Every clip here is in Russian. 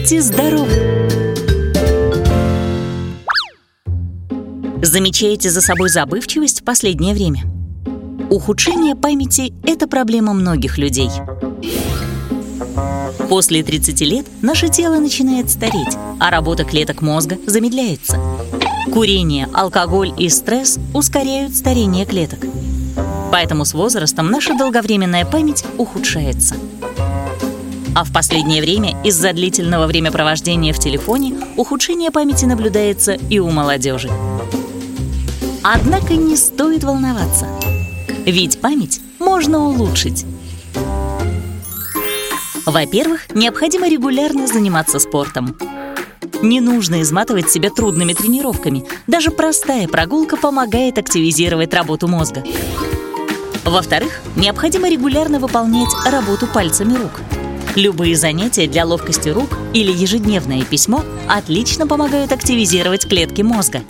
Будьте здоровы! Замечаете за собой забывчивость в последнее время? Ухудшение памяти – это проблема многих людей. После 30 лет наше тело начинает стареть, а работа клеток мозга замедляется. Курение, алкоголь и стресс ускоряют старение клеток. Поэтому с возрастом наша долговременная память ухудшается. А в последнее время из-за длительного времяпровождения в телефоне ухудшение памяти наблюдается и у молодежи. Однако не стоит волноваться, ведь память можно улучшить. Во-первых, необходимо регулярно заниматься спортом. Не нужно изматывать себя трудными тренировками. Даже простая прогулка помогает активизировать работу мозга. Во-вторых, необходимо регулярно выполнять работу пальцами рук. Любые занятия для ловкости рук или ежедневное письмо отлично помогают активизировать клетки мозга.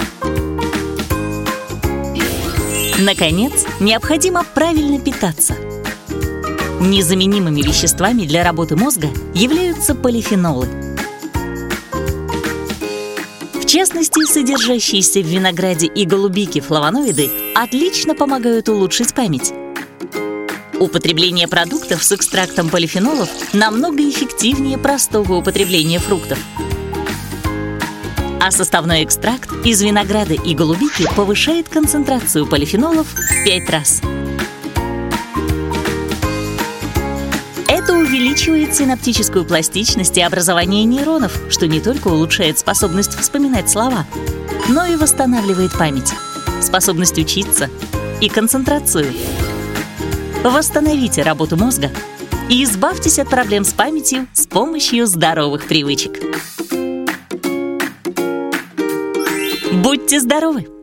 Наконец, необходимо правильно питаться. Незаменимыми веществами для работы мозга являются полифенолы. В частности, содержащиеся в винограде и голубике флавоноиды отлично помогают улучшить память. Употребление продуктов с экстрактом полифенолов намного эффективнее простого употребления фруктов. А составной экстракт из винограда и голубики повышает концентрацию полифенолов в 5 раз. Это увеличивает синаптическую пластичность и образование нейронов, что не только улучшает способность вспоминать слова, но и восстанавливает память, способность учиться и концентрацию. Восстановите работу мозга и избавьтесь от проблем с памятью с помощью здоровых привычек. Будьте здоровы!